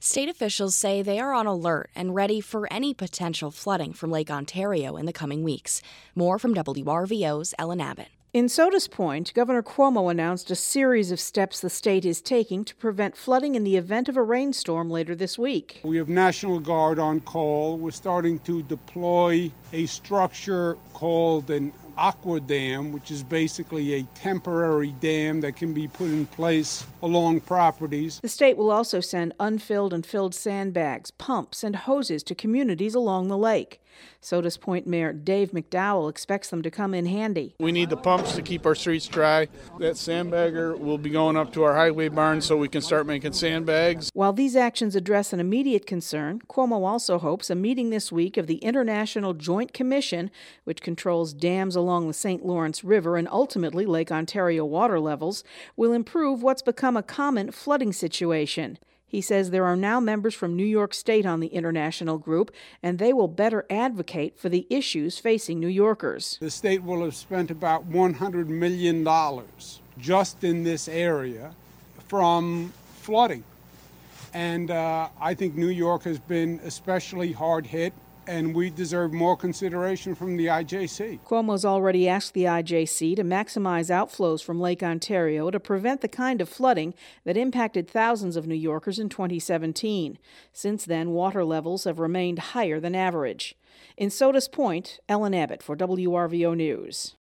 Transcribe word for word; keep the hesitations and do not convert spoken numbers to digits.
State officials say they are on alert and ready for any potential flooding from Lake Ontario in the coming weeks. More from W R V O's Ellen Abbott. In Sodas Point, Governor Cuomo announced a series of steps the state is taking to prevent flooding in the event of a rainstorm later this week. We have National Guard on call. We're starting to deploy a structure called an aqua dam, which is basically a temporary dam that can be put in place along properties. The state will also send unfilled and filled sandbags, pumps, and hoses to communities along the lake. Sodas Point Mayor Dave McDowell expects them to come in handy. We need the pumps to keep our streets dry. That sandbagger will be going up to our highway barn so we can start making sandbags. While these actions address an immediate concern, Cuomo also hopes a meeting this week of the International Joint Commission, which controls dams along the Saint Lawrence River and ultimately Lake Ontario water levels, will improve what's become a common flooding situation. He says there are now members from New York State on the international group, and they will better advocate for the issues facing New Yorkers. The state will have spent about one hundred million dollars just in this area from flooding. And uh, I think New York has been especially hard hit, and we deserve more consideration from the I J C. Cuomo's already asked the I J C to maximize outflows from Lake Ontario to prevent the kind of flooding that impacted thousands of New Yorkers in twenty seventeen. Since then, water levels have remained higher than average. In Sodas Point, Ellen Abbott for W R V O News.